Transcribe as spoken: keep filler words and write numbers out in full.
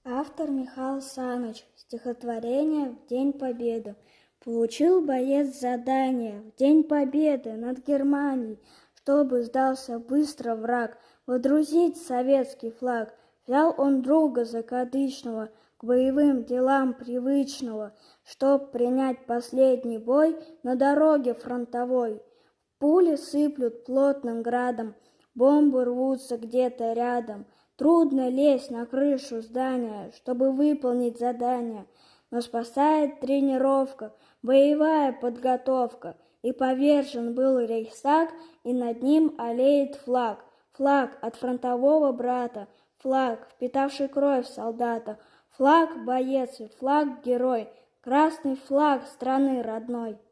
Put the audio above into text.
Автор Михаил Саныч. Стихотворение в День Победы. Получил боец задание в День Победы над Германией, чтобы сдался быстро враг, водрузить советский флаг. Взял он друга закадычного к боевым делам привычного, чтоб принять последний бой на дороге фронтовой. Пули сыплют плотным градом, бомбы рвутся где-то рядом. Трудно лезть на крышу здания, чтобы выполнить задание, но спасает тренировка, боевая подготовка. И повержен был Рейхстаг, и над ним аллеет флаг. Флаг от фронтового брата, флаг, впитавший кровь солдата, флаг боец и флаг герой, красный флаг страны родной.